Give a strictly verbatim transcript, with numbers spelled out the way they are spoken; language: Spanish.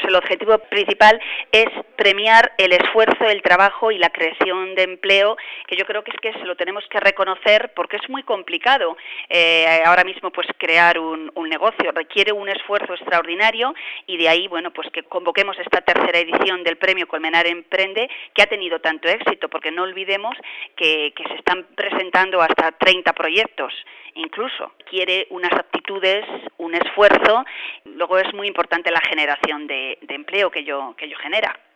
el objetivo principal es premiar el esfuerzo, el trabajo y la creación de empleo, que yo creo que es que se lo tenemos que reconocer porque es muy complicado. Eh, ahora mismo pues crear un, un negocio requiere un esfuerzo extraordinario y de ahí, bueno, pues que convoquemos esta tercera edición del premio Colmenar Emprende, que ha tenido tanto éxito, porque no olvidemos que, que se están presentando hasta treinta proyectos, incluso. Quiere unas aptitudes, un esfuerzo, luego es muy importante la generación de, de empleo que ello, que ello genera.